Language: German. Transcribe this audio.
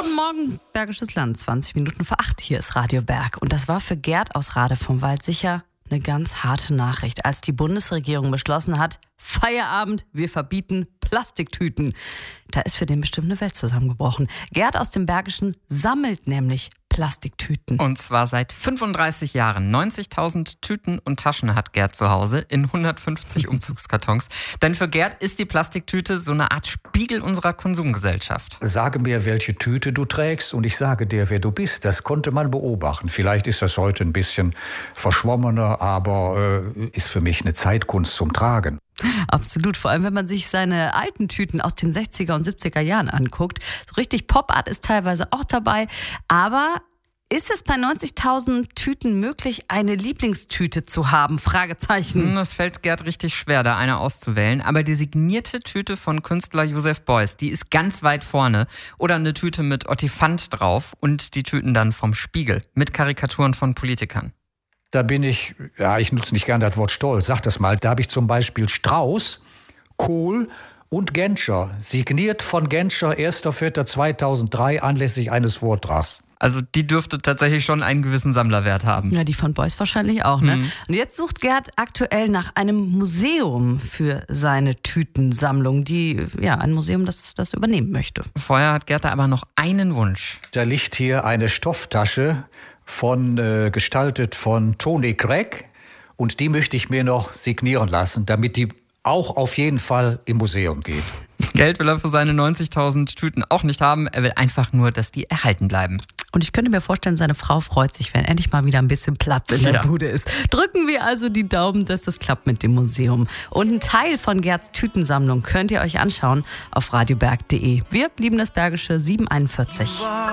Guten Morgen, Bergisches Land, 20 Minuten vor 8. Hier ist Radio Berg. Und das war für Gerd aus Rade vom Wald sicher eine ganz harte Nachricht, als die Bundesregierung beschlossen hat, Feierabend, wir verbieten Plastiktüten. Da ist für den bestimmt eine Welt zusammengebrochen. Gerd aus dem Bergischen sammelt nämlich Plastiktüten. Und zwar seit 35 Jahren. 90.000 Tüten und Taschen hat Gerd zu Hause in 150 Umzugskartons. Denn für Gerd ist die Plastiktüte so eine Art Spiegel unserer Konsumgesellschaft. Sage mir, welche Tüte du trägst und ich sage dir, wer du bist. Das konnte man beobachten. Vielleicht ist das heute ein bisschen verschwommener, aber ist für mich eine Zeitkunst zum Tragen. Absolut, vor allem wenn man sich seine alten Tüten aus den 60er und 70er Jahren anguckt. So richtig Pop-Art ist teilweise auch dabei. Aber ist es bei 90.000 Tüten möglich, eine Lieblingstüte zu haben? Fragezeichen. Das fällt Gerd richtig schwer, da eine auszuwählen. Aber die signierte Tüte von Künstler Joseph Beuys, die ist ganz weit vorne. Oder eine Tüte mit Ottifant drauf und die Tüten dann vom Spiegel mit Karikaturen von Politikern. Da bin ich nutze nicht gern das Wort stolz, sag das mal. Da habe ich zum Beispiel Strauß, Kohl und Genscher. Signiert von Genscher, 1.4.2003, anlässlich eines Vortrags. Also die dürfte tatsächlich schon einen gewissen Sammlerwert haben. Ja, die von Beuys wahrscheinlich auch, ne? Und jetzt sucht Gerd aktuell nach einem Museum für seine Tütensammlung, ein Museum, das übernehmen möchte. Vorher hat Gerd da aber noch einen Wunsch. Da liegt hier eine Stofftasche gestaltet von Tony Craig. Und die möchte ich mir noch signieren lassen, damit die auch auf jeden Fall im Museum geht. Geld will er für seine 90.000 Tüten auch nicht haben. Er will einfach nur, dass die erhalten bleiben. Und ich könnte mir vorstellen, seine Frau freut sich, wenn endlich mal wieder ein bisschen Platz in der Bude ist. Drücken wir also die Daumen, dass das klappt mit dem Museum. Und einen Teil von Gerds Tütensammlung könnt ihr euch anschauen auf radioberg.de. Wir lieben das Bergische 741.